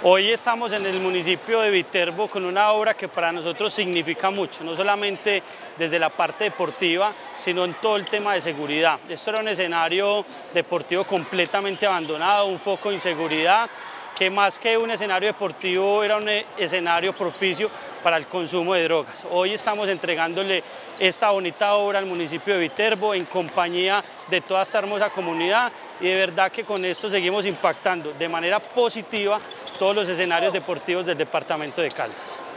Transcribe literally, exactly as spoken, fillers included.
Hoy estamos en el municipio de Viterbo con una obra que para nosotros significa mucho, no solamente desde la parte deportiva, sino en todo el tema de seguridad. Esto era un escenario deportivo completamente abandonado, un foco de inseguridad, que más que un escenario deportivo era un escenario propicio para el consumo de drogas. Hoy estamos entregándole esta bonita obra al municipio de Viterbo en compañía de toda esta hermosa comunidad, y de verdad que con esto seguimos impactando de manera positiva todos los escenarios deportivos del departamento de Caldas.